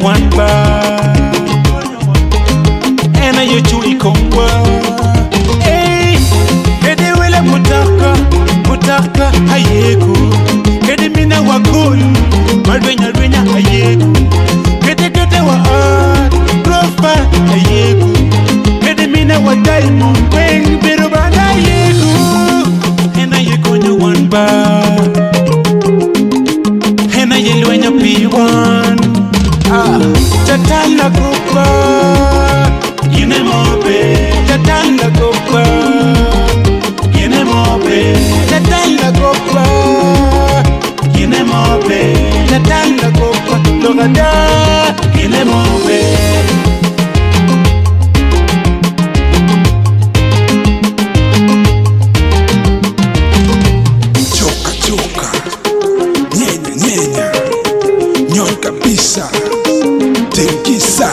one bar. And I chui kongwa. Hey, ede wele mutaka hayeku. Ede mina wakulu, malwenya hayeku. Ede wa art, profile hayeku. Ede mina wa diamond, weng biru banda hayeku. And I konya one bar. And I lwenya P1. Tatala kopa. Yine mobe, tatala kopa. Yine mobe, tatala kopa. Yine mobe, tatala kopa. Logada, yine mobe. Choka, nyenya, nyoy kabisa, tingisa,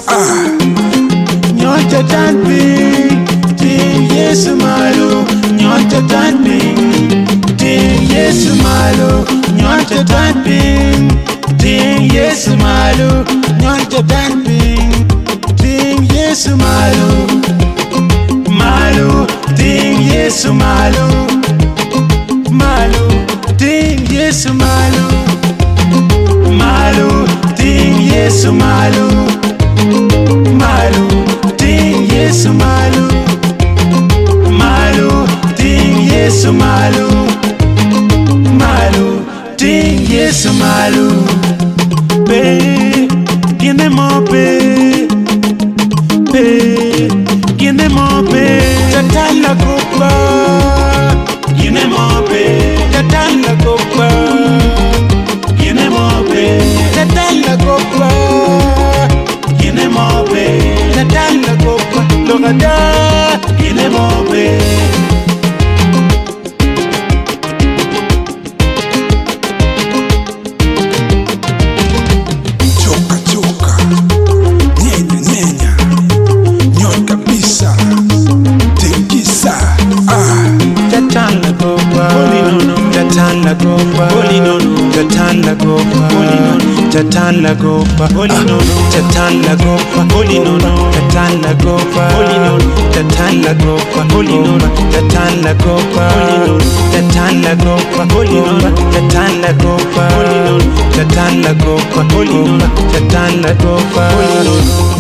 Nyota tanping, ting Yesu malo. Nyota tanping, ting Yesu malo. Nyota tanping, ting Yesu malo. Nyota tanping, ting Yesu malo. Malo, ting Yesu malo. Malo, ting Yesu malo. Malo, ting Yesu malo. Malo, ting Yesu malo. Malo, ting Yesu malo. Malo, ting Yesu malo. Be, tiene mo be. Be, tiene mo be. Tatala copa. Tiene mo be. Tatala copa. Tiene mo be. Tatala copa. Yine mobe, natala kopa, logada, yine mobe. choka, nyenya, nyoy kabisa, tingisa, Tatala kopa, tatala kopa, tatala kopa, tatala kopa, tatala kopa, tatala kopa, tatala kopa, tatala kopa, tatala kopa, tatala kopa, tatala kopa, tatala kopa.